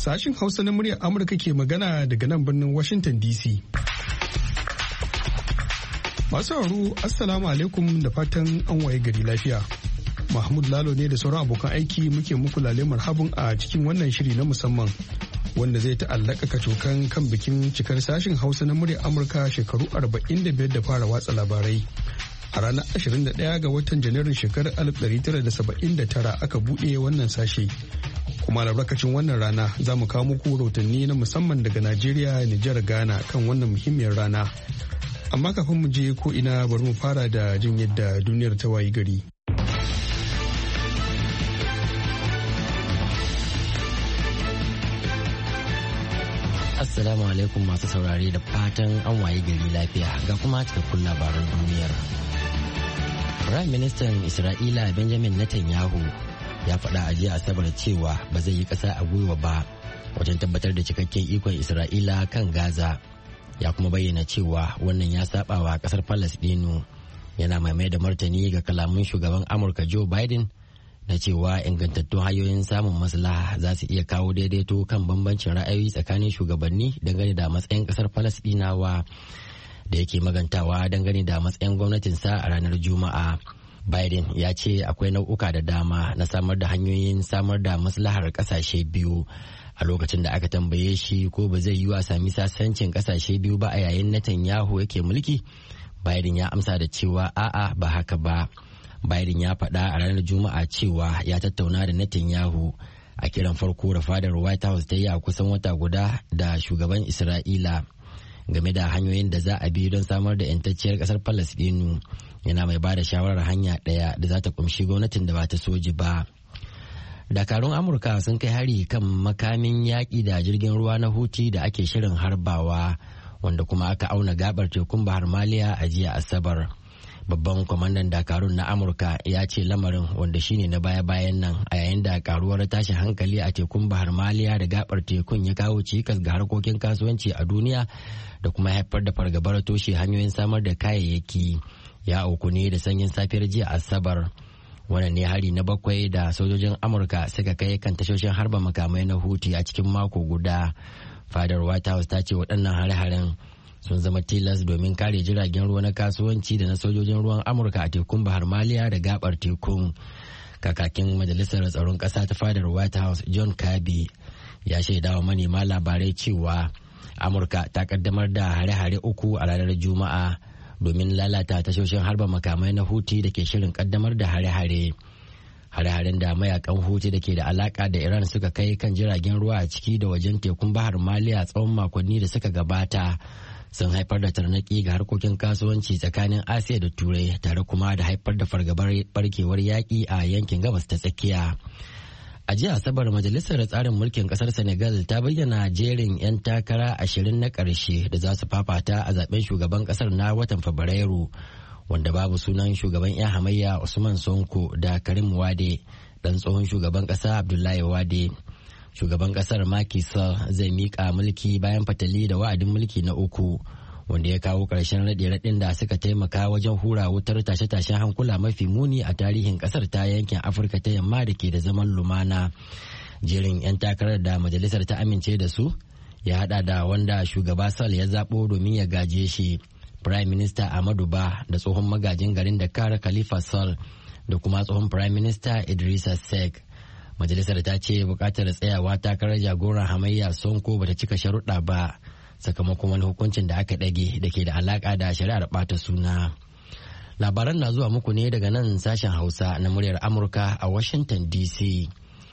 Sashin Hausa na muryar Amurka ke magana daga nan birnin Washington DC. Masu sauraro Assalamu alaikum da fatan an waye gari lafiya. Mahmud Lalo ne da sauran abokan aiki muke muku lale marhabun a cikin wannan shiri na musamman wanda zai ta'allaka kacokan kan bikin cikar sashin Hausa na muryar Amurka shekaru 45 da fara watsa labarai. A ranar 21 ga watan Janairun shekarar 1979 aka buɗe wannan sashe. Kuma albarkacin wannan rana za mu kawo muku rahotanni na musamman daga Najeriya, Nijar, Ghana kan wannan muhimmiyar rana. Amma kafin mu je ko ina bari mu fara da jin yadda duniyar ta wayi gari. Assalamu alaikum masu saurare da fatan an waye gari lafiya ga kuma cikakkun labaran duniyar. Prime Minister Isra'ila Benjamin Netanyahu ya faɗa a jiya Asabar cewa ba zai yi ƙasa a gwiwa ba wajen tabbatar da cikakken ikon Isra'ila kan Gaza. Ya kuma bayyana cewa wannan ya saba wa ƙasar Falasɗinu, yana mai da martani ga kalamun shugaban Amurka Joe Biden na cewa ingantattun hanyoyin samun maslaha za su iya kawo daidaito kan bambancin ra'ayoyi tsakanin shugabanni dangane da matsayin ƙasar Falasɗinawa. Da yake magantawa dangane da matsayin gwamnatinsa a ranar Juma'a. Biden ya ce akwai nau'uka da dama na samar da hanyoyin samar da maslahar kasashe biyu a lokacin da aka tambaye shi ko ba zai yi wa sami sasancin kasashe biyu ba a yayin Netanyahu yake mulki. Biden ya amsa da cewa a'a ba haka ba. Biden ya faɗa a ranar Juma'a cewa ya tattauna da Netanyahu a kiran farko da fadar White House ta yi a kusan wata guda da shugaban Isra'ila game da hanyoyin da za a bi don samar da 'yantacciyar ƙasar Falasɗinu. Yana mai ba da shawarar hanya ɗaya da za ta kumshi gwamnatin da ba ta soji ba. Dakarun Amurka sun kai hari kan makamin yaƙi da jirgin ruwa na Houthi da ake shirin harbawa, wanda kuma aka auna gabar tekun Bahar Maliya a jiya Asabar. Babban kwamandan Dakarun na Amurka ya ce lamarin, wanda shine na baya-bayan nan a yayin da karuwar tashin hankali a tekun Bahar Maliya da gabar tekun ya kawo cikas ga harkokin kasuwanci a duniya da kuma haifar da fargabar toshe hanyoyin samar da kayayyaki. Ya auku ne da sanyin safiyar jiya Asabar. Wannan ne hari na 7 da sojojin Amurka suka kai kan tashoshin harba makamai na Houthi a cikin mako guda. Fadar White House ta ce waɗannan hare-haren sun zama tilas domin kare jiragen ruwa na kasuwanci da na sojojin ruwan Amurka a tekun Bahar Maliya da gabar tekun. Kakakin Majalisar Tsaron Ƙasa ta fadar White House John Kirby ya shaidawa manema labarai cewa Amurka ta kaddamar da hare-hare 3 a ranar Juma'a domin lalata tashoshin harba makamai na Houthi da ke shirin kaddamar da hare-hare. Hare-haren da mayakan Houthi da ke da alaka da Iran suka kai kan jiragen ruwa a ciki da wajen tekun Bahar Maliya tsawon makonni da suka gabata sun haifar da tarnaki ga harkokin kasuwanci tsakanin Asiya da Turai, tare kuma da haifar da fargabar barkewar yaƙi a yankin gabas ta tsakiya. A jiya Asabar, Majalisar Tsarin Mulkin Kasar Senegal ta bayyana jerin 'yan takara 20 na ƙarshe da za su fafata a zaben shugaban ƙasar na watan Fabrairu, wanda babu sunan shugaban 'yan hamayya Usman Sonko da Karim Wade, ɗan tsohon shugaban ƙasa Abdoulaye Wade. Shugaban ƙasar Macky Sall zai miƙa mulki bayan fatali da wa'adin mulki na 3, wanda ya kawo ƙarshen raɗe-raɗin da suka taimaka wajen hura wutar tashe-tashen hankula mafi muni a tarihin ƙasar ta yankin Afirka ta yamma da ke da zaman lumana. Jerin 'yan takarar da majalisar ta amince da su ya hada da wanda shugaba Sall ya zaɓo domin ya gaje shi, Prime Minister Amadou Ba, da tsohon magajin garin Dakar Khalifa Sall, da kuma tsohon Prime Minister Idrissa Seck. Majalisar ta ce buƙatar tsayawa takarar jagoran hamayya Sonko bata cika sharuɗa ba, sakamakon wani hukuncin da aka ɗage da ke da alaƙa da shari'ar ɓata suna. Labaran na zuwa muku ne daga nan sashen Hausa na muryar Amurka a Washington DC.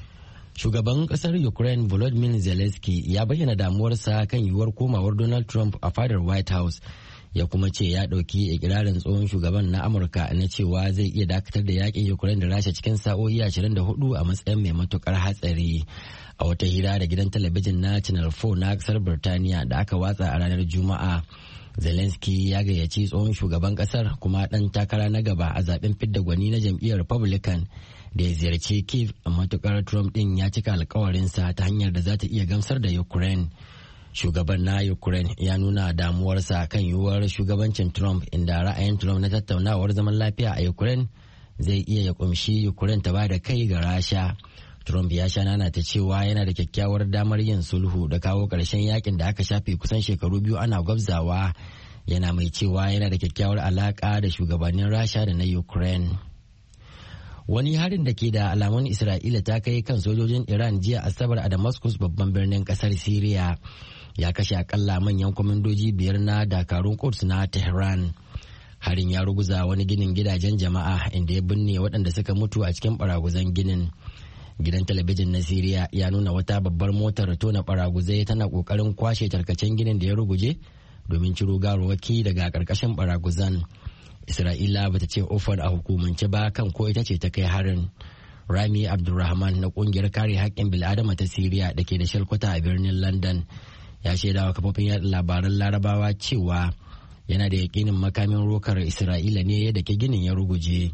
Shugaban ƙasar Ukraine Volodymyr Zelensky ya bayyana damuwarsa kan yiwuwar komawar Donald Trump a fadar White House, ya kuma ce ya ɗauki ikirarin tsohon shugaban na Amurka na cewa zai iya dakatar da yakin Ukraine da Rasha cikin sa'o'i 24 a matsayin mai matukar hatsari. A wata hira da gidan talabijin na Channel 4 na kasar Birtaniya da aka watsa a ranar Juma'a, Zelensky ya gayyaci tsohon shugaban kasar kuma ɗan takara na gaba a zaben fidda gwani na jam'iyyar Republican da ya ziyarci Kyiv, a matukar Trump ɗin ya cika alkawarinsa ta hanyar da za ta iya gamsar da Ukraine. Shugaban na Ukraine ya nuna damuwarsa kan yiwuwar shugabancin Trump, inda ra'ayin Trump na tattaunawar zaman lafiya a Ukraine zai iya ya kumshi Ukraine ta ba da kai ga Rasha. Trump ya sha nana ta cewa yana da kyakkyawar damar yin sulhu da kawo ƙarshen yakin da aka shafe kusan shekaru 2 ana gwabzawa, yana mai cewa yana da kyakkyawar alaƙa da shugabannin Rasha da na Ukraine. Wani harin da ke da alamun Isra'ila ta kai kan sojojin Iran jiya Asabar a Damascus, babban birnin kasar Siriya, ya kashe akalla manyan kwamandoji 5 na dakarun Quds na Tehran. Harin ya ruguza wani ginin gidajen jama'a inda ya binne waɗanda suka mutu a cikin baraguzan ginin. Gidan talabijin na Siriya ya nuna wata babbar motar tona baraguzai tana ƙoƙarin kwashe tarkacen ginin da ya ruguje domin ciro gawarwaki daga ƙarƙashin baraguzan. Isra'ila bata ce ofar a hukumance ba kan ko ita ce ta kai harin. Rami Abdulrahman na kungiyar kare haƙƙin bil'adama ta Siriya da ke da shalkwata a birnin London ya shaidawa kafofin yaɗa labaran Larabawa cewa yana da yaƙinin makamin rokar Isra'ila ne da ke ginin ya ruguje.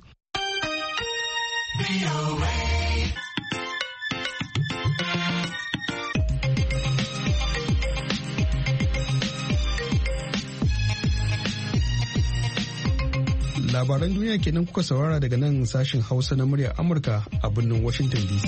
Labaran duniya kenan kuka saurara daga nan sashen Hausa na muryar Amurka a birnin Washington DC.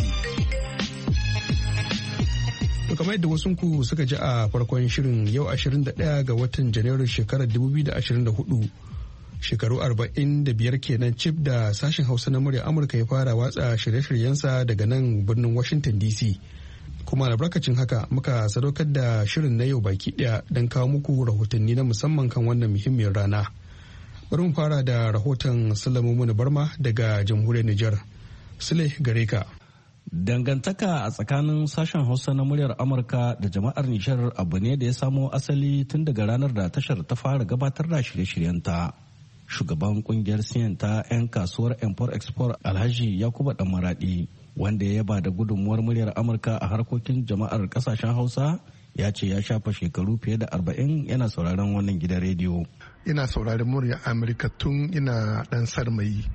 To kamar yadda wasunku suka ji a farkon shirin, yau 21 ga watan Janairun shekarar 2024, shekaru 45 kenan cif da sashen Hausa na muryar Amurka ya fara watsa shirye-shiryensa daga nan birnin Washington DC. Kuma albarkacin haka muka sadaukar da shirin na yau baki daya don kawo muku rahotanni na musamman kan wannan muhimmiyar rana. Bari mu fara da rahoton Sulaimu Barma daga jamhuriyar Nijar. Sule gare ka. Dangantaka a tsakanin sashen Hausa na muryar Amurka da jama'ar Nijar abu ne da ya samo asali tun daga ranar da tashar ta fara gabatar da shirye-shiryenta. Shugaban kungiyar siyan ta 'yan kasuwar Import-Export Alhaji Yakuba Dan Maradi, wanda ya yaba da gudunmuwar muryar Amurka a harkokin jama'ar kasashen Hausa, ya ce ya shafa shekaru fiye da 40 yana sauraron wannan gidan rediyo. Ina sauraron muryar Amurka tun ina dan sarmayi,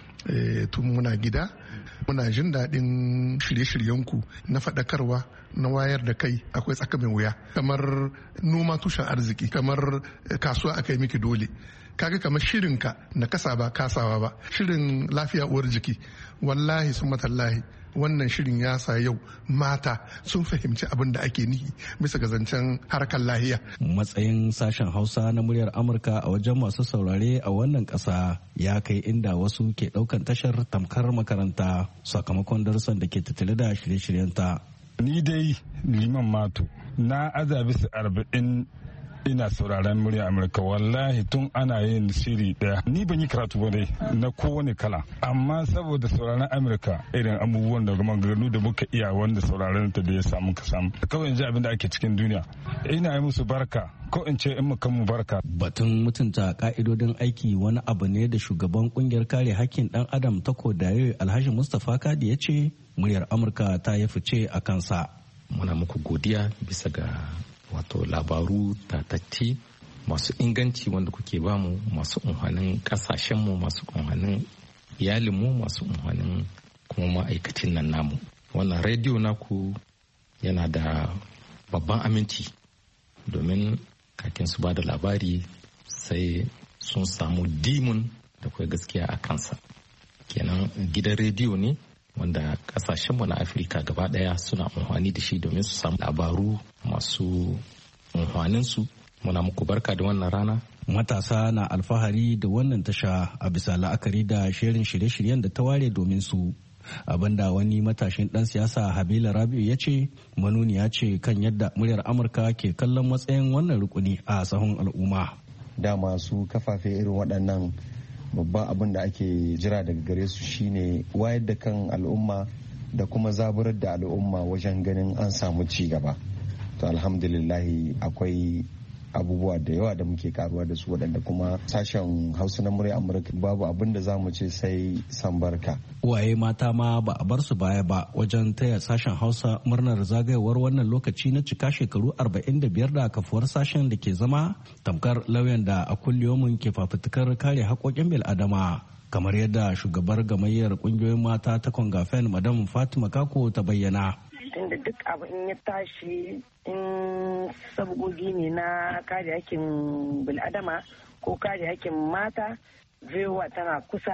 tun muna gida. Muna jin daɗin shirye-shiryenku na faɗakarwa, na wayar da kai. Akwai tsaka mai wuya, kamar noma tushen arziki, kamar kasuwa aka yi miki dole. Kaga kamar shirinka na kasa ba kasawa ba, shirin lafiya uwar jiki, wallahi sun matallahi wannan shirin ya sa yau mata sun fahimci abin da ake nihi bisa ga zancen harkar lahiya. Matsayin sashen Hausa na muryar Amurka a wajen masu saurare a wannan ƙasa ya kai inda wasu ke ɗaukan tashar tamkar makaranta sakamakon darussan da ke tattale da shirye-shiryenta. Ni dai Liman Mato na azabi su 40 ina sauraron murya Amurka, wallahi tun ana yin shiri daya. Ni ban yi karatu ba dai na kowane kala, amma saboda sauraron Amurka irin abubuwan da maganganu da muka iya wanda sauraron ta da ya samu ka samu. Kawai in ji abin da ake cikin duniya, ina yi musu barka ko in ce in muka mu barka. Batun mutunta ka'idodin aiki wani abu ne da shugaban kungiyar kare hakkin dan adam ta Kodaye Alhaji Mustapha Kadi ya ce muryar Amurka ta yi fice a kansa. Muna muku godiya bisa ga wato labaru tatatti masu inganci wanda kuke bamu, masu unhanin kasashenmu, masu unhanin iyalinmu, masu unhanin kuma ma'aikacin nan namu. Wannan rediyo naku yana da babban aminci domin kakin su ba da labari sai sun samu dimun da kuwa gaskiya a kansa. Kenan gidan rediyo ne wanda kasashenmu na Afirka gaba daya suna unhwani da shi domin su samu labaru masu unhwaninsu. Muna muku barka da wannan rana. Matasa na alfahari da wannan tasha a bisa la'akari da shirin shirye-shiryen da ta ware domin su. Abinda wani matashin dan siyasa Habila Rabi'u ya ce manuniya ce kan yadda muryar Amurka ke kallon matsayin wannan rukuni a sahun al'umma. Da masu kafafe irin waɗannan babban abin da ake jira daga gare su shine wayar da kan al'umma da kuma zaburar da al'umma wajen ganin an samu ci gaba. To alhamdulillahi akwai abubuwa da yawa da muke karuwa da su waɗanda kuma sashen Hausa na murya Amurka babu abin da za mu ce sai san barka. Uwaye mata ma ba a bar su baya ba wajen taya sashen Hausa murnar zagayowar wannan lokaci na cika shekaru 45 da kafuwar sashen da ke zama tamkar lauyan da a kulliyomin ke fafutukar kare haƙoƙin bil'adama. Kamar yadda shugabar gamayyar ƙungiyoyin mata ta Kongafen Madam Fatima Kako ta bayyana. Tunda duk abu in ya tashi in sabgogi ne na kare hakkin bil'adama ko kare hakkin mata, VOA tana kusa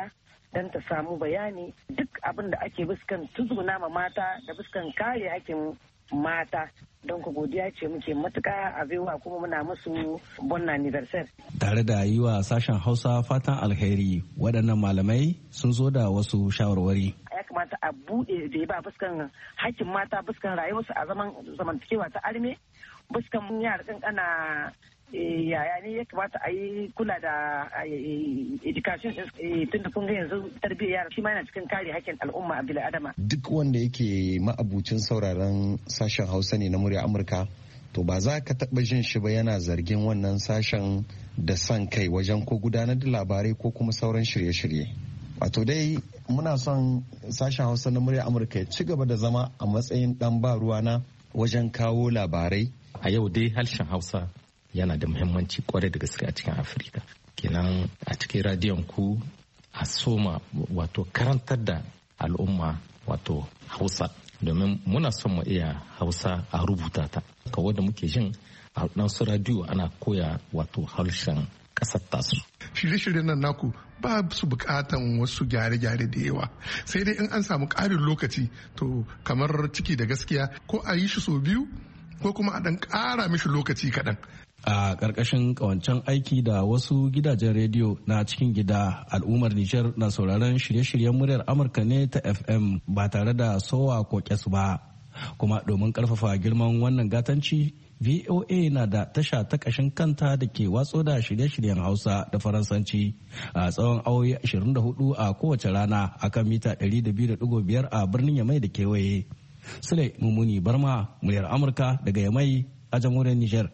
don ta samu bayani duk abin da ake biskan tuzguna ma mata da biskan kare hakkin mata. Don ku godiya ce muke matuka a baiwa kuma muna musu bon anniversaire. Tare da yi wa sashen Hausa fatan alheri, waɗannan malamai sun zo da wasu shawarwari. Ya kamata a buɗe da ya ba fuskan hakkin mata, fuskan rayuwarsu a zamantakewa ta arme, fuskan yara ƙanƙana yaya ne ya kamata a yi kula da education tun da kun ga yanzu tarbiyyar yara shi ma yana cikin kare hakkin al'umma a bil'adama. Duk wanda yake ma'abucin sauraron sashen Hausa ne na murya Amurka, to ba za ka taɓa jin shi ba yana zargin wannan sashen da son kai wajen ko gudanar da labarai ko kuma sauran shirye-shirye. Wato dai muna son sashen Hausa na murya Amurka ya ci gaba da zama a matsayin ɗan ba ruwana wajen kawo labarai. A yau dai harshen Hausa yana da muhimmanci kwarai da gaske a cikin Afirka. Kenan a cikin radiyon ku a soma wato karantar da al'umma wato Hausa, domin muna son mu iya Hausa a rubuta ta. Kawai da muke jin a ɗansu radiyo ana koya wato harshen ƙasar tasu. Shirye-shiryen nan naku ba su bukatan wasu gyare-gyare da yawa, sai dai in an samu ƙarin lokaci to kamar Ciki da Gaskiya ko a yi shi sau biyu ko kuma a ɗan ƙara mishi lokaci kaɗan. A ƙarƙashin ƙawancen aiki da wasu gidajen rediyo na cikin gida, al'ummar Nijar na sauraron shirye-shiryen muryar Amurka ne ta FM ba tare da sowa ko ƙyas ba. Kuma domin ƙarfafa girman wannan gatanci, VOA na da tasha ta ƙashin kanta da ke watso da shirye-shiryen Hausa da Faransanci a tsawon awoyi 24 a kowace rana akan mita 200.5 a birnin Yamai da kewaye. Sule Mumuni Barma, muryar Amurka daga Yamai a jamhuriyar Nijar.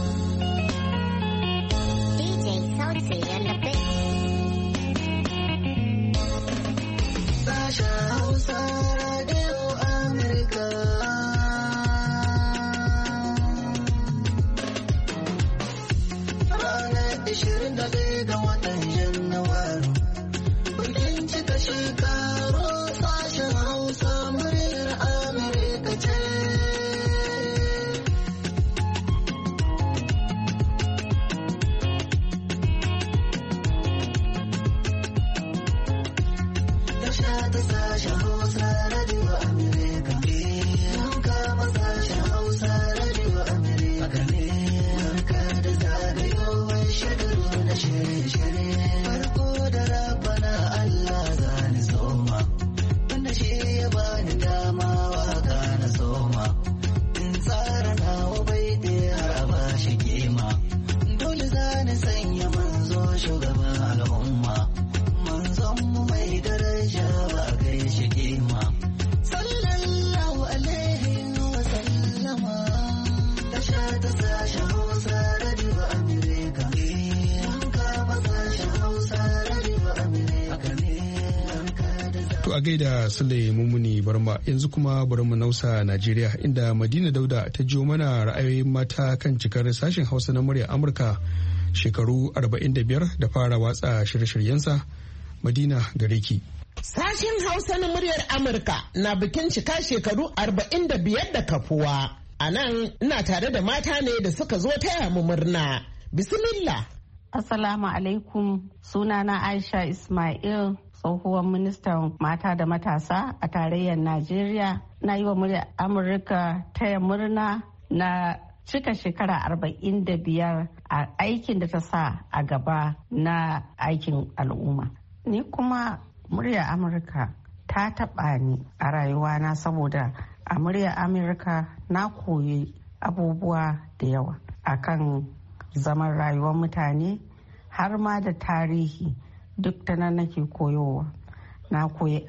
a gaida Sule Mumuni Barma. Yanzu kuma bari mu nausa Najeriya inda Madina Dauda ta jiyo mana ra'ayoyin mata kan cikar sashen Hausa na murya Amurka shekaru 45 da fara watsa shirye-shiryensa. Madina gare ki. Sashen Hausa na muryar Amurka na bikin cika shekaru 45 da kafuwa. A nan ina tare da mata ne da suka zo taya mu murna. Bismillah. Assalamu alaikum, sunana Aisha Ismail, tsohuwar ministan mata da matasa a tarayyar Najeriya. Na yi wa muryar Amurka taya murna na cika shekara 45 a aikin da ta sa a gaba na aikin al'umma. Ni kuma muryar Amurka ta taɓa ni a rayuwana saboda a muryar Amurka na koyi abubuwa da yawa akan zaman rayuwar mutane har ma da tarihi duk ta nan nake koyowa. Na koyi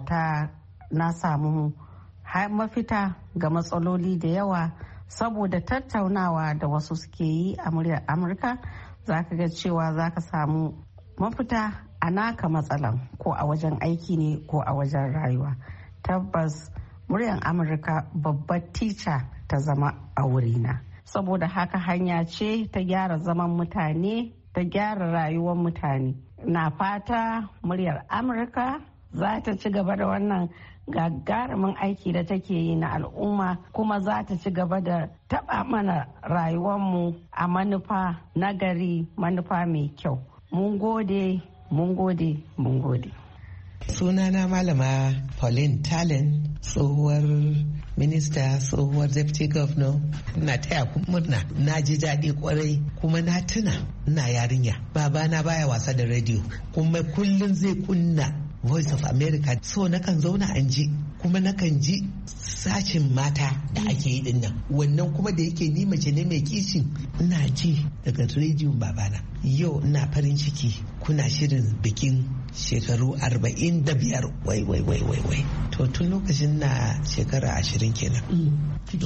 na samu mafita ga matsaloli da yawa saboda tattaunawa da wasu suke yi a muryar Amurka. Za ka ga cewa za ka samu mafita a naka matsalan ko a wajen aiki ne ko a wajen rayuwa. Tabbas muryar Amurka babbar tica ta zama a wurina. Saboda haka hanya ce ta gyara zaman mutane, ta gyara rayuwar mutane. Na fata muryar Amurka za ta ci gaba da wannan gagarumin aiki da take yi na al'umma, kuma za ta ci gaba da taɓa mana rayuwarmu a manufa nagari, manufa mai kyau. Mun gode, mun gode, mun gode. Sunana Malama Pauline Talen, tsohuwar minista, tsohuwar deputy governor. Na taya ku murna, na ji daɗi kwarai kuma na tuna ina yarinya. Babana baya wasa da rediyo kuma kullum zai kunna Voice of America, so nakan zauna an ji kuma nakan ji sashin mata da ake yi dinnan. Wannan kuma da yake ni mace ne mai kishin, ina ji daga rediyon babana. Yau ina farin ciki kuna shirin bikin shekaru 45. Wai. To tun lokacin na shekara 20 kenan.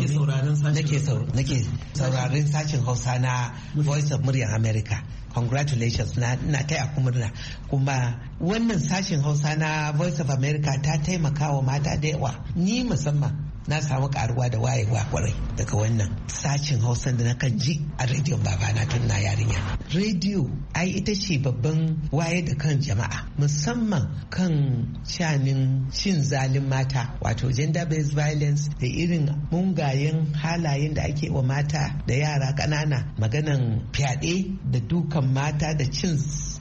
Nake sauraron sashin Hausa na Voice of Muryar America. Congratulations, na taya ku murna. Kuma wannan sashin Hausa na Voice of America ta taimaka wa mata da yawa. Ni musamman na samu karuwa da wayewa kwarai daga wannan sashin Hausa da na kan ji a rediyon babana tun na yarinya. Rediyo ai ita ce babban waye da kan jama'a, musamman kan shanin cin zalin mata, wato gender based violence da irin mungayen halayen da ake wa mata da yara ƙanana, maganan fyaɗe da dukan mata da cin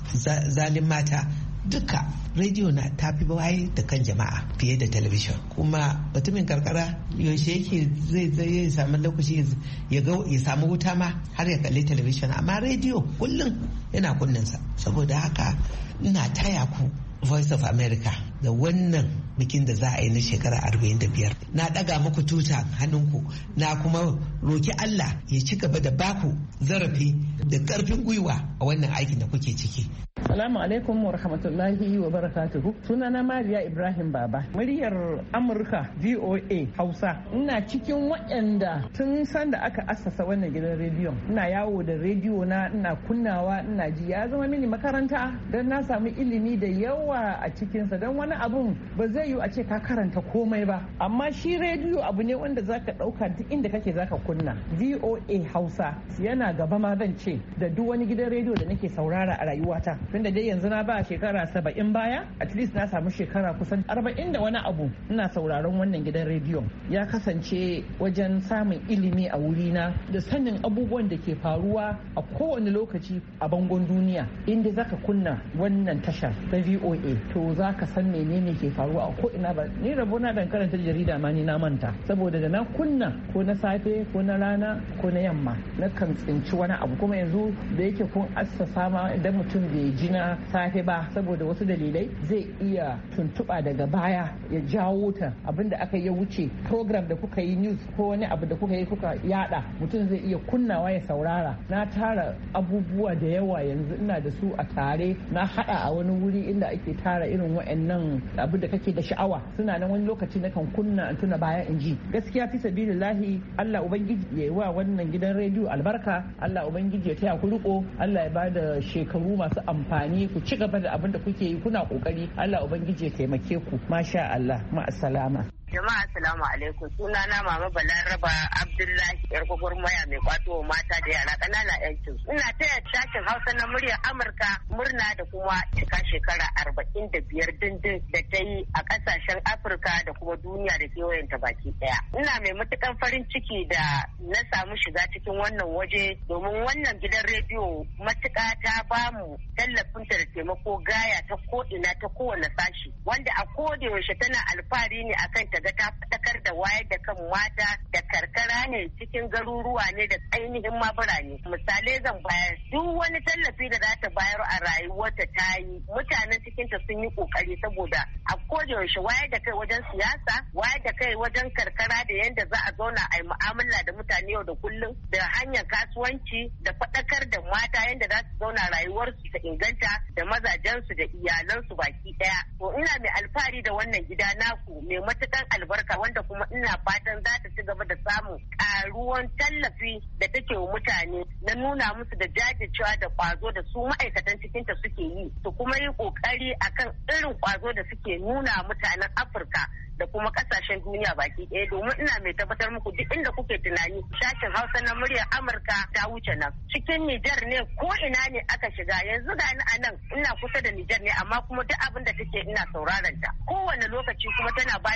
zalin mata. Duka rediyo na tafi waye da kan jama'a fiye da talabijin. Kuma mutumin karkara yaushe yake zai samu lokaci ya samu wuta ma har ya kalli talabijin, amma rediyo kullum yana kunnensa. Saboda haka ina taya ku Voice of America da wannan bikin da za a yi na shekara 45. Na daga muku tuta hannunku, na kuma roki Allah ya ci gaba da baku zarafi da karfin gwiwa a wannan aikin da kuke ciki. Salamu alaikum wa rahmatullahi wa barakatuhu. Sunana Mariya Ibrahim Baba, muryar Amurka VOA Hausa. Ina cikin waɗanda tun sanda aka assasa wannan gidan rediyon. Ina yawo da rediyo na, ina kunnawa, ina ji. Ya zama mini makaranta don na samu ilimi da yawa a cikinsa. Don wani abun ba zai yiwu a ce ka karanta komai ba. Amma shi rediyo abu ne wanda zaka ɗauka duk inda kake zaka kunna. VOA Hausa yana gaba ma zan ce da duk wani gidan rediyo da nake saurara a rayuwata. Tunda dai yanzu na ba shekara 70 baya, at least na samu shekara kusan 40 da wani abu ina sauraron wannan gidan rediyon. Ya kasance wajen samun ilimi a wurina da sanin abubuwan da ke faruwa a kowane lokaci a bangon duniya. Inda zaka kunna wannan tashar ta VOA to zaka san menene ke faruwa a ko ina. Ba ni rabona dan karanta jarida ma ni na manta, saboda da na kunna ko na safe ko na rana ko na yamma na kan tsinci wani abu. Kuma yanzu da yake kun assasa ma idan mutum bai ji na safe ba saboda wasu dalilai zai iya tuntuɓa daga baya ya jawo ta abinda aka yi wuce program da kuka yi news ko wani abu da kuka yi kuka yada, mutum zai iya kunnawa ya saurara. Na tara abubuwa da yawa yanzu ina da su a tare, na hada a wani wuri inda ake tara irin wa'annan abu da kake da sha'awa. Suna nan wani lokaci na kan kunna in tuna baya in ji. Gaskiya fi sabilillahi Allah ubangiji ya yi wa wannan gidan rediyo albarka, Allah ubangiji ya taya ku riko, Allah ya bada shekaru masu amfani, ku ci gaba da abin da kuke yi, kuna kokari. Allah ubangiji ya taimake ku. Masha Allah, ma'assalama. Jama'a assalamu alaikum, sunana Mama Balaraba Abdullahi, yar gwagwarmaya mai kwato mata da yara ƙanana yancin. Ina taya sashen Hausa na muryar Amurka murna da kuma cika shekara 45 dindin da ta yi a ƙasashen Afirka da kuma duniya da kewayenta baki ɗaya. Ina mai matukan farin ciki da na samu shiga cikin wannan waje, domin wannan gidan rediyo matuƙa ta bamu tallafinta da taimako gaya ta ko'ina ta kowane sashi, wanda a koda yaushe tana alfahari ne akan ta ga ta faɗakar da wayar da kan mata da karkara ne, cikin garuruwa ne da ainihin ma birane. Misalai zan bayar, duk wani tallafi da za ta bayar a rayuwarta ta yi, mutanen cikinta sun yi kokari, saboda a koda yaushe wayar da kai wajen siyasa, wayar da kai wajen karkara da yadda za a zauna a yi mu'amala da mutane yau da kullum, da hanyar kasuwanci, da faɗakar da mata yadda za su zauna rayuwarsu ta inganta da mazajensu da iyalansu baki ɗaya. To ina mai alfahari da wannan gida naku mai matukan albarka, wanda kuma ina fatan za ta ci gaba da samun karuwan tallafi da take wa mutane na nuna musu da jajircewa da kwazo da su ma'aikatan cikinta suke yi, su kuma yi kokari akan irin kwazo da suke nuna mutanen Afirka da kuma kasashen duniya baki ɗaya. Domin ina mai tabbatar muku duk inda kuke tunani sashen Hausa na muryar Amurka ta wuce nan. Cikin Nijar ne ko ina ne aka shiga, yanzu ga ni a nan ina kusa da Nijar ne, amma kuma duk abin da take ina sauraron ta kowane lokaci, kuma tana bada muhimmanci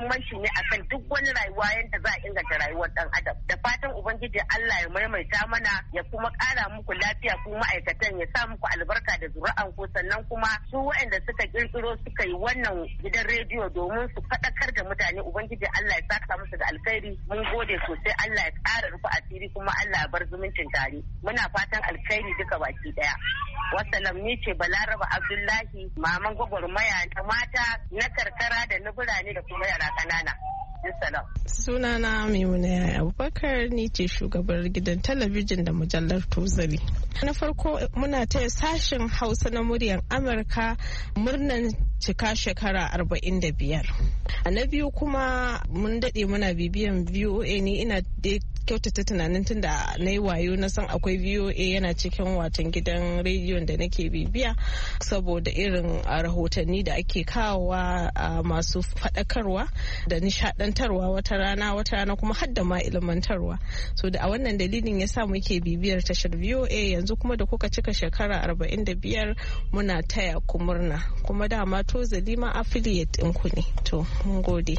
muhimmanci ne akan duk wani rayuwa yadda za a inganta rayuwar dan adam. Da fatan ubangiji Allah ya maimaita mana ya kuma ƙara muku lafiya ku ma'aikatan, ya sa muku albarka da zuri'an ku, sannan kuma su waɗanda suka kirkiro suka yi wannan gidan rediyo domin su faɗakar da mutane, ubangiji Allah ya saka musu da alkhairi. Mun gode sosai, Allah ya ƙara rufe asiri kuma Allah ya bar zumuncin tare. Muna fatan alkhairi duka baki daya. Wassalam, ni ce Balaraba Abdullahi, maman gwagwarmaya ta mata na karkara da na birane da kuma yara ƙanana. Sunana Maimuna Abubakar, ni ce shugabar gidan talabijin da mujallar Tozali. Na farko muna taya sashen Hausa na muryar Amurka murnan cika shekara 45. Na biyu kuma mun daɗe muna bibiyan VOA, ni ina da kyautata tunanin tun da na yi wayo na san akwai VOA yana cikin watan gidan rediyon da nake bibiya, saboda irin rahotanni da ake kawowa masu faɗakarwa da nishaɗantarwa wata rana kuma har da ma ilmantarwa. So da a wannan dalilin ya sa muke bibiyar tashar VOA. Yanzu kuma da kuka cika shekara 45 muna taya ku murna, kuma dama Tozali ma affiliate ɗinku ne. To mun gode.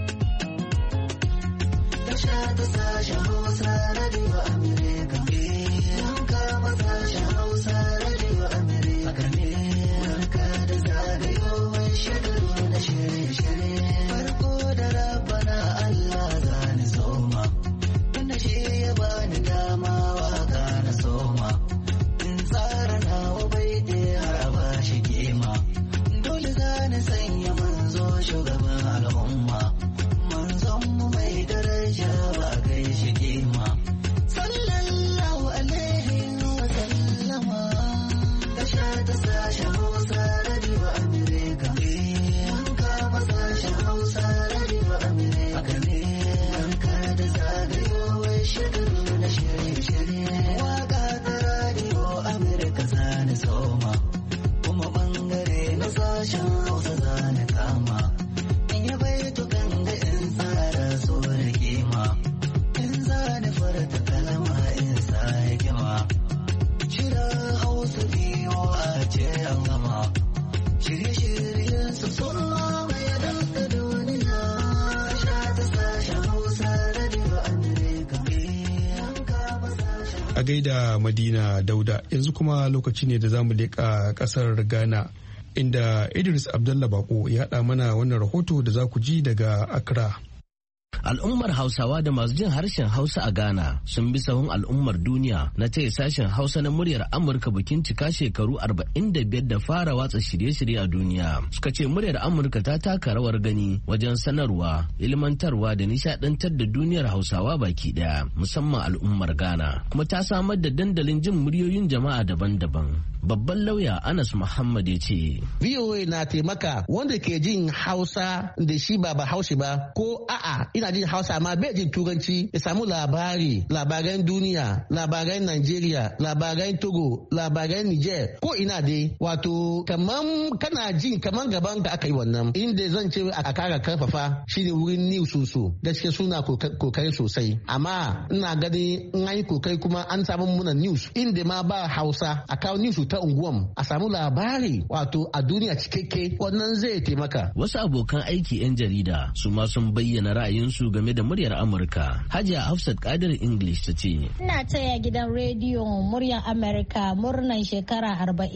A gaida Madina Dauda, yanzu kuma lokaci ne da zamu leƙa ƙasar Ghana, inda Idris Abdullah Bako ya haɗa mana wannan rahoto da za ku ji daga Accra. Al'ummar Hausawa da masu jin harshen Hausa a Ghana sun bi sahun al'ummar duniya na taya sashen Hausa na muryar Amurka bikin cika shekaru 45 da fara watsa shirye-shirye a duniya. Suka ce muryar Amurka ta taka rawar gani wajen sanarwa, ilmantarwa da nishadantar da duniyar Hausawa baki daya, musamman al'ummar Ghana, kuma ta samar da dandalin jin muryoyin jama'a daban-daban. Babban lauya Anas Muhammad ya ce, VOA na taimaka wanda ke jin Hausa da shi ba Bahaushe ba, ko a'a ina jin Hausa amma bai jin Turanci, ya samu labaran duniya, labaran Najeriya, labaran Togo, labaran Niger, ko ina dai. Wato kaman kana jin kaman gaban ka aka yi wannan. Inda zan ce a kara karfafa shine wurin news so. Gaskiya suna kokari sosai, amma ina gani in an yi kokari kuma an samu muna news inda ma ba Hausa a kawo news ta unguwam a samu labari wato a duniya cikakke, wannan zai taimaka. Wasu abokan aiki 'yan jarida su ma sun bayyana ra'ayinsu game da muryar Amurka. Hajiya Hafsat Kadir English ta ce, ina taya gidan rediyo muryar Amurka murnan shekara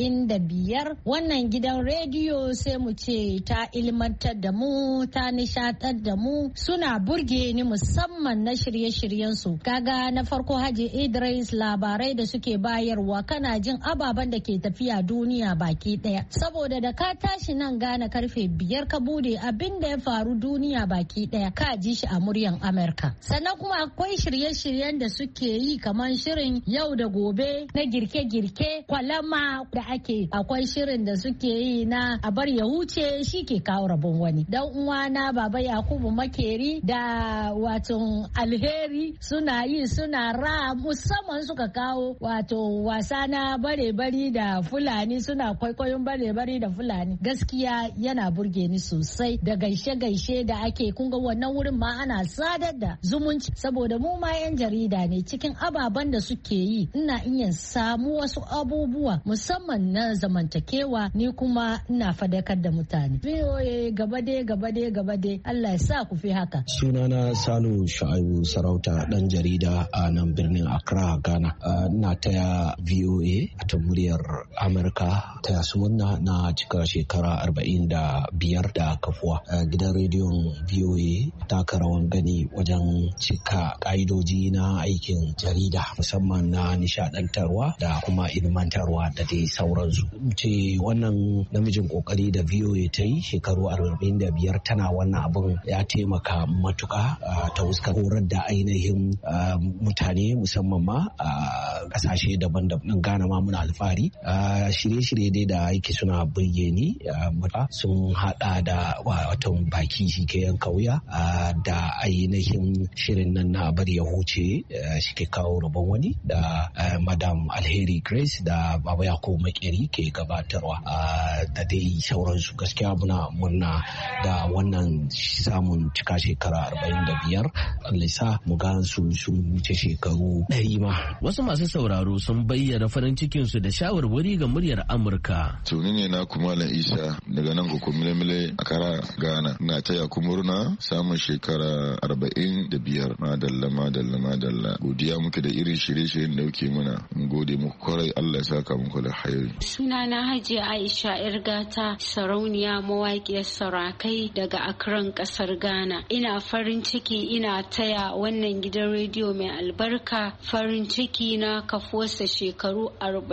45. Wannan gidan rediyo sai mu ce ta ilmantar da mu, ta nishaɗar da mu, suna burge ni musamman na shirye-shiryen su. Kaga na farko Haji Idris, labarai da suke bayarwa kana jin ababen da ke tafiya duniya baki daya, saboda da ka tashi nan Ghana karfe 5 ka bude abin da ya faru duniya baki daya ka ji shi a muryan Amurka. Sannan kuma akwai shirye-shiryen da suke yi kamar shirin yau da gobe na girke-girke, kwalama da ake, akwai shirin da suke yi na a bar ya huce shi ke kawo rabon wani. Dan uwana Baba Yakubu Makeri da wato Alheri suna yi, suna ra musamman suka kawo wato wasa na bare-bari da Fulani suna kwaikwayon bare-bare da Fulani. Gaskiya yana burge ni sosai da gaishe-gaishe da ake kunga wannan wurin ma ana sadar da zumunci saboda mu ma 'yan jarida ne cikin ababen da suke yi ina iya samu wasu abubuwa musamman na zamantakewa ni kuma ina fadakar da mutane. VOA gaba dai Allah ya sa ku fi haka. Sunana Sanu Shu'aibu Sarauta dan jarida a nan birnin Accra, Ghana. Ina taya VOA ta muryar Amurka ta murna na cika shekara 45 da kafuwa. Gidan rediyon VOA taka rawan gani wajen cika ka'idoji na aikin jarida musamman na nishadantarwa da kuma ilmantarwa da dai sauransu. Ce wannan namijin kokari da VOA ta yi shekaru 45 tana wannan abin ya taimaka matuka ta fuskar horar da ainihin mutane musamman ma a kasashe daban-daban. Ghana ma muna alfahari shirye-shirye dai da aiki suna burge ni sun hada da watan baki shi ke yan kauya da ainihin shirin nan na bari ya huce shi ke kawo rabon wani da madam Alheri Grace da baba Yakubu Makeri ke gabatarwa da dai sauransu. Gaskiya muna murna da wannan samun cika shekara 45 Allah sa mu ga sun wuce shekaru 100 ma. Wasu masu sauraro sun bayyana farin cikin su da shawarwari ga muryar Amurka. Tuni ne na kuma Malam Isa daga nan ko Mile Accra, Ghana. Na taya ku murna samun shekara 45. Madalla. Godiya muke da irin shirye-shiryen da kuke muna. Mun gode muku kwarai, Allah ya saka muku da alheri. Sunana Hajiya Aisha Irgata, sarauniya mawaƙiyar sarakai daga Accra kasar Ghana. Ina farin ciki ina taya wannan gidan rediyo mai albarka farin ciki na kafuwarsa shekaru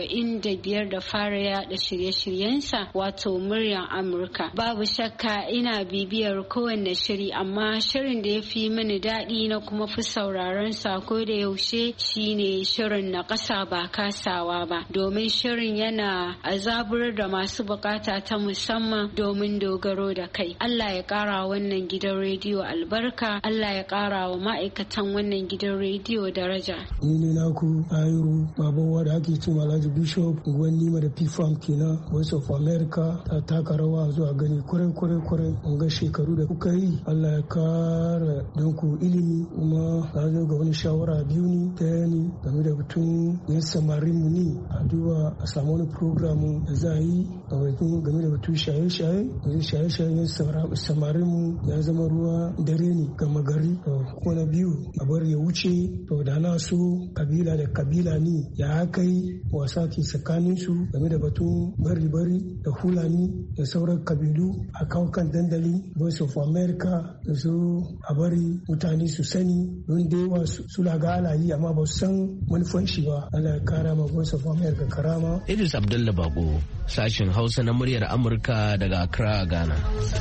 45 da fara yada shirye-shiryensa wato muryar Amurka. Babu shakka ina bibiyar kowanne shiri amma shirin da ya fi mini daɗi na kuma fi sauraron sako da yaushe shine shirin na ƙasa ba kasawa ba domin shirin yana azabar da masu bukata ta musamman domin dogaro da kai. Allah ya ƙara wannan gidan rediyo albarka, Allah ya ƙara wa ma'aikatan wannan gidan rediyo daraja. Ni ne naku Ayuru baban wanda ake cin Alhaji Bishop Nima da P-Farm kenan Voice of America ta taka rawa zuwa gani kwarai mun ga shekaru da kuka yi. Allah ya kara don ku ilimi kuma na zo ga wani shawara biyu ni daya ni game da batun yin samarin mu ni a duba a samu wani program da za a yi game da batun shaye-shaye yin samarin mu ya zama ruwa dare ne gama gari. Ko na biyu a bar ya wuce to da na so kabila da kabila ni ya kai wasa ke tsakanin su game da batun bari da hulani da sauran kabilu a kawo kan dandali Voice of America da zo a bari mutane su sani don da yawa su laga ana yi amma ba su san manufan shi ba. Allah ya kara ma Voice of America karama. Idris Abdullah Bako, sashin Hausa na muryar Amurka daga Accra, Ghana.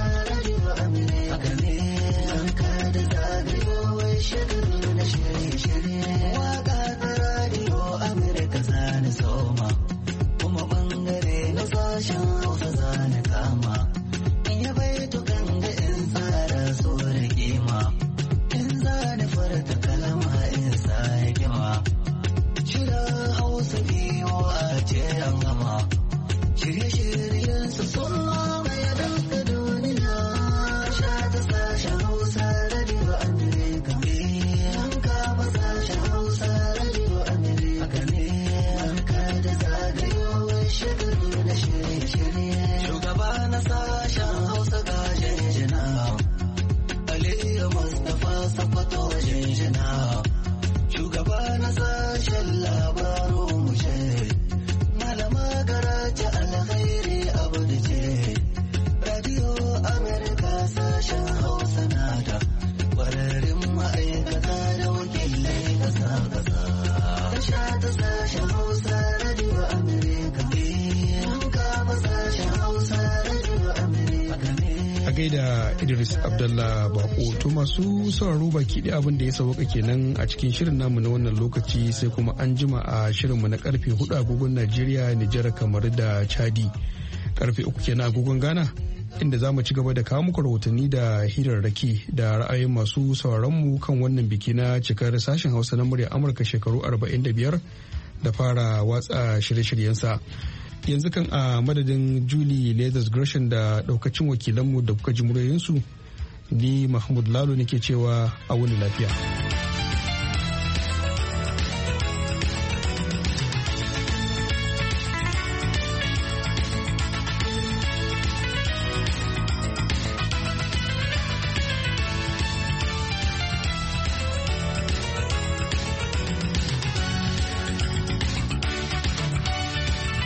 gaida Idris Abdallah Bako. To masu sauraro baki ɗaya abin da ya sauka kenan a cikin shirin namu na wannan lokaci sai kuma an jima a shirinmu na karfe 4 agogon Najeriya, Nijar, kamar da Chadi. Karfe 3 kenan agogon Ghana inda za mu ci gaba da kawo muku rahotanni da hirarraki da ra'ayin masu sauraronmu kan wannan biki na cikar sashen Hausa na murya Amurka shekaru 45 da fara watsa shirye-shiryensa. yanzu kan a madadin Julie Leathers Gresham da daukacin wakilanmu da kuka ji muryoyinsu, ni Mahmud Lalo nake cewa a wani lafiya.